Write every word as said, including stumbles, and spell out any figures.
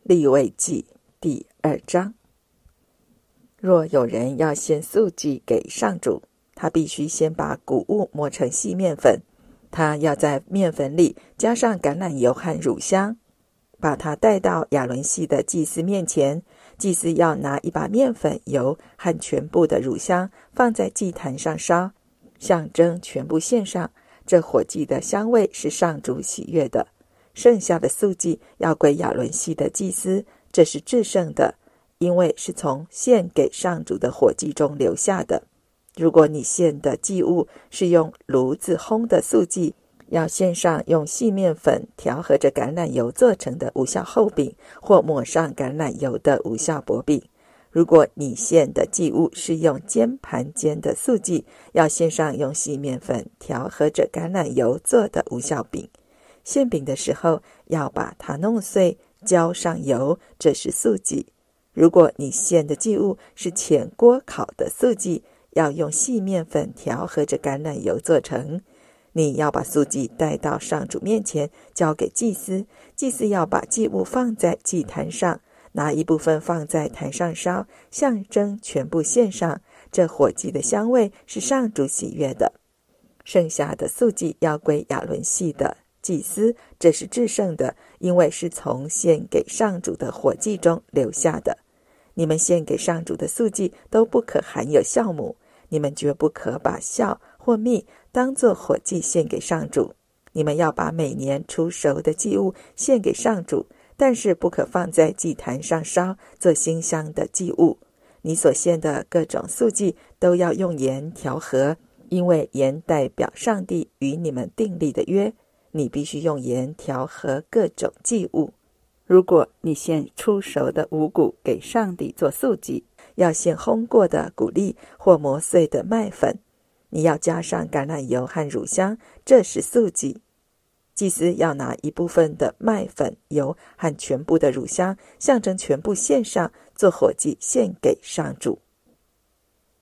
利未记第二章。若有人要献素祭给上主，他必须先把谷物磨成细面粉，他要在面粉里加上橄榄油和乳香，把它带到亚伦系的祭司面前。祭司要拿一把面粉、油和全部的乳香放在祭坛上烧，象征全部献上。这火祭的香味是上主喜悦的。剩下的素祭要归亚伦系的祭司，这是至圣的，因为是从献给上主的火祭中留下的。如果你献的祭物是用炉子烘的素祭，要献上用细面粉调和着橄榄油做成的无酵厚饼，或抹上橄榄油的无酵薄饼。如果你献的祭物是用煎盘煎的素祭，要献上用细面粉调和着橄榄油做的无酵饼。献饼的时候要把它弄碎，浇上油，这是素祭。如果你献的祭物是浅锅烤的素祭，要用细面粉调和着橄榄油做成。你要把素祭带到上主面前，交给祭司。祭司要把祭物放在祭坛上，拿一部分放在坛上烧，象征全部献上。这火祭的香味是上主喜悦的。剩下的素祭要归亚伦系的祭司，这是至圣的，因为是从献给上主的火祭中留下的。你们献给上主的素祭都不可含有酵母，你们绝不可把酵或蜜当作火祭献给上主。你们要把每年出熟的祭物献给上主，但是不可放在祭坛上烧，做馨香的祭物。你所献的各种素祭都要用盐调和，因为盐代表上帝与你们订立的约。你必须用盐调和各种祭物。如果你献出熟的五谷给上帝做素祭，要献烘过的谷粒或磨碎的麦粉。你要加上橄榄油和乳香，这是素祭。祭司要拿一部分的麦粉、油和全部的乳香，象征全部献上，做火祭献给上主。